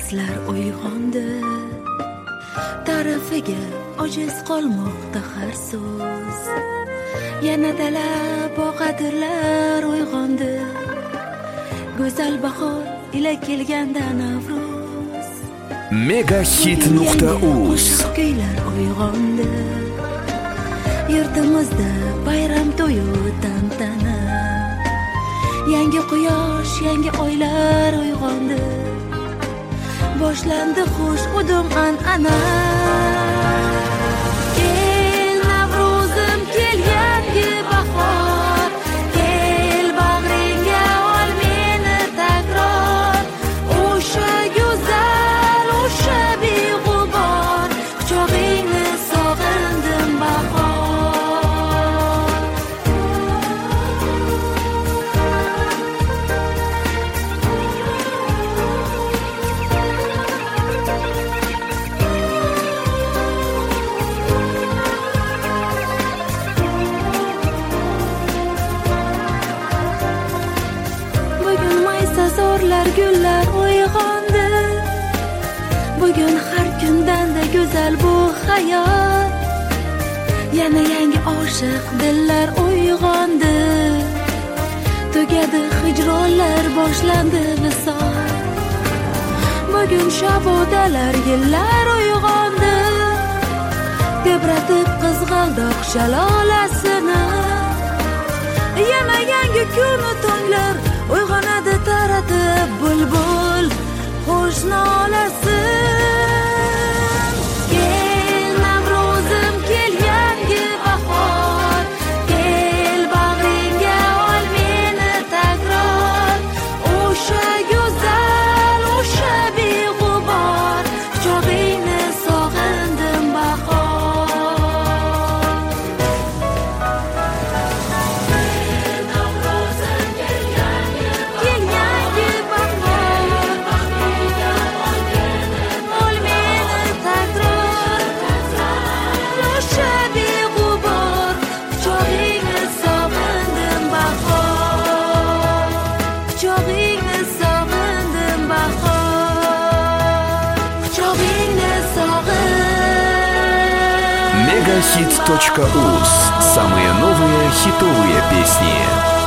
Bizlar uyg'ondi, ta'rifiga ojiz qolmoqda har so'z. Yana talab boqadirlar uyg'ondi, go'zal bahor ila kelganda Navruz. Megahit.uz Kuylar uyg'ondi, yurtimizda bayram to'yu tantana. Yangi quyosh, yangi oylar uyg'ondi, boshlandi xush qudum an'ana. Kel Navruzim, kel yangi bahor, kel bag'ringga ol meni takror. O'sha go'zal, o'sha beg'ubor, quchog'ingni sog'indim bahor. Zo'rlar gullar uyg'ondi, bugun har kundanda go'zal bu hayot. Yana yangi oshiq dillar uyg'ondi, tugadi hijronlar, boshlandi visol. Bugun shabodalar yillar uyg'ondi, tebratib qizg'aldoq shalolasini. Yana yangi kunu tonglar uyg'onadi taratib bulbul xush nolasin. Kel Navruzim, kel yangi bahor, kel bag'ringga ol meni takror. O'sha go'zal, o'sha beg'ubor, quchog'ingni sog'indim bahor. Megahit.uz. Самые новые хитовые песни.